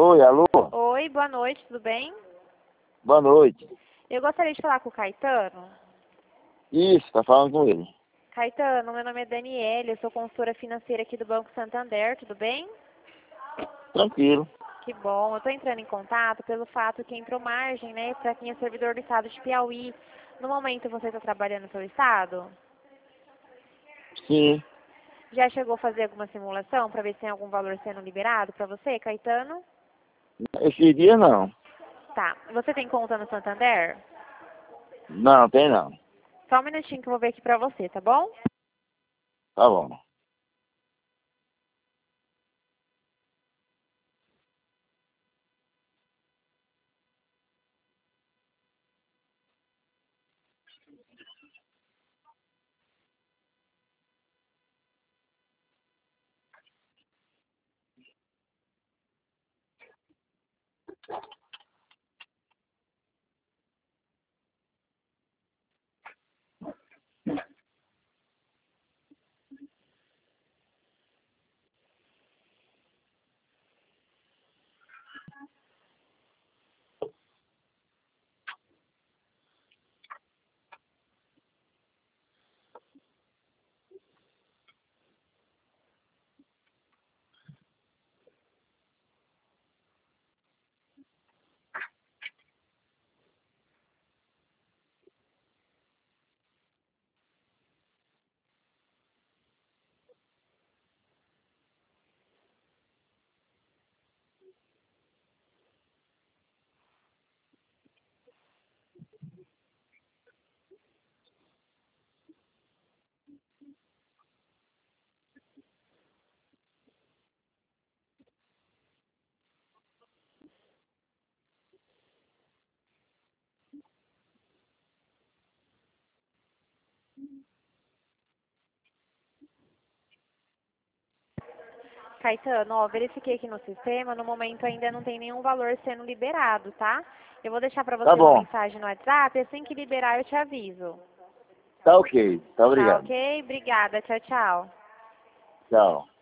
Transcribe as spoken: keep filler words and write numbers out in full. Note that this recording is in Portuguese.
Oi, alô? Oi, boa noite, tudo bem? Boa noite. Eu gostaria de falar com o Caetano. Isso, tá falando com ele. Caetano, meu nome é Daniela, eu sou consultora financeira aqui do Banco Santander, tudo bem? Tranquilo. Que bom, eu estou entrando em contato pelo fato que entrou margem, né, para quem é servidor do estado de Piauí. No momento você está trabalhando pelo estado? Sim. Já chegou a fazer alguma simulação para ver se tem algum valor sendo liberado para você, Caetano? Esse dia não. Tá, você tem conta no Santander? Não, tem não. Só um minutinho que eu vou ver aqui para você, tá bom? Tá bom. Caetano, ó, verifiquei aqui no sistema, no momento ainda não tem nenhum valor sendo liberado, tá? Eu vou deixar para Tá você uma bom. mensagem no WhatsApp, assim que liberar eu te aviso. Tá ok. Tá Tá obrigado. ok? Obrigada, tchau, tchau. Tchau.